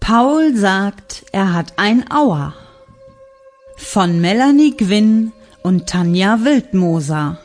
Paul sagt, er hat ein Aua. Von Melanie Gwynn und Tanja Wildmoser.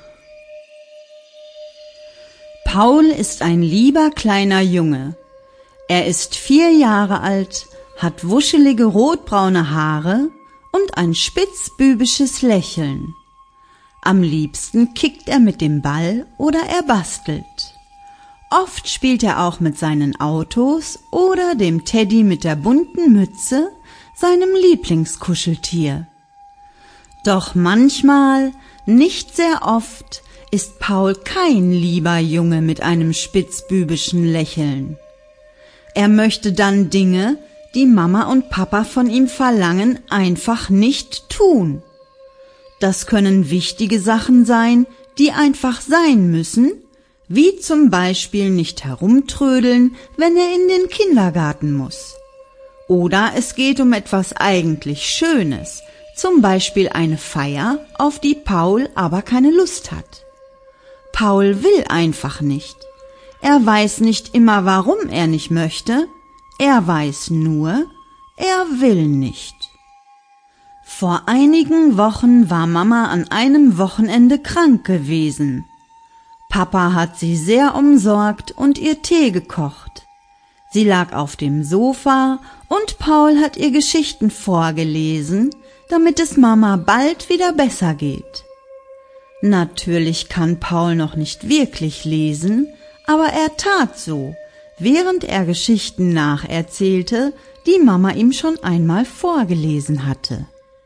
Paul ist ein lieber kleiner Junge. Er ist 4 Jahre alt, hat wuschelige rotbraune Haare und ein spitzbübisches Lächeln. Am liebsten kickt er mit dem Ball oder er bastelt. Oft spielt er auch mit seinen Autos oder dem Teddy mit der bunten Mütze, seinem Lieblingskuscheltier. Doch manchmal, nicht sehr oft, ist Paul kein lieber Junge mit einem spitzbübischen Lächeln. Er möchte dann Dinge, die Mama und Papa von ihm verlangen, einfach nicht tun. Das können wichtige Sachen sein, die einfach sein müssen, wie zum Beispiel nicht herumtrödeln, wenn er in den Kindergarten muss. Oder es geht um etwas eigentlich Schönes, zum Beispiel eine Feier, auf die Paul aber keine Lust hat. Paul will einfach nicht. Er weiß nicht immer, warum er nicht möchte, er weiß nur, er will nicht. Vor einigen Wochen war Mama an einem Wochenende krank gewesen. Papa hat sie sehr umsorgt und ihr Tee gekocht. Sie lag auf dem Sofa und Paul hat ihr Geschichten vorgelesen, damit es Mama bald wieder besser geht. Natürlich kann Paul noch nicht wirklich lesen, aber er tat so, während er Geschichten nacherzählte, die Mama ihm schon einmal vorgelesen hatte.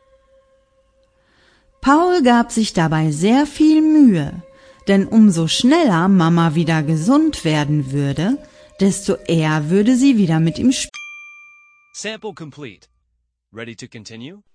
Paul gab sich dabei sehr viel Mühe, denn umso schneller Mama wieder gesund werden würde, desto eher würde sie wieder mit ihm spielen. Sample complete. Ready to continue?